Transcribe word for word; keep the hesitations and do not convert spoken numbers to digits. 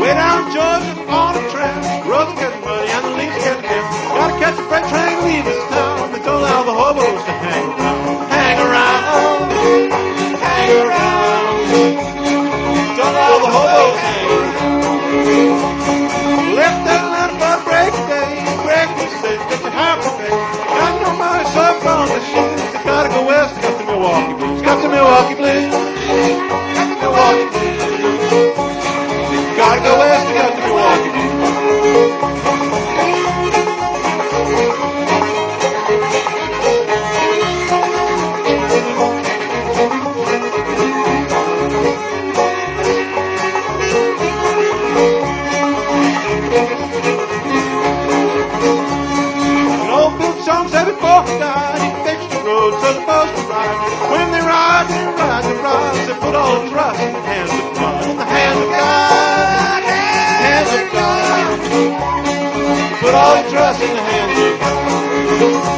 Way down Georgia on a tram. Roads getting muddy and the leaves getting dim. Gotta catch a freight train to leave this town. They told all the hobos to hang around. Hang around. Hang around. Told all the hobos to hang around. Left Atlanta for break day. Break day said, get your half a day. Got no money, so I found the shoes. They gotta go west, got the Milwaukee blues. Got the Milwaukee blues. Got the Milwaukee blues. Gotta go west, got the Milwaukee blues. When they ride, they ride, they ride. They put all the trust in the hands of God. In the hands of God. Hands of God. Put all the trust in the hands of God.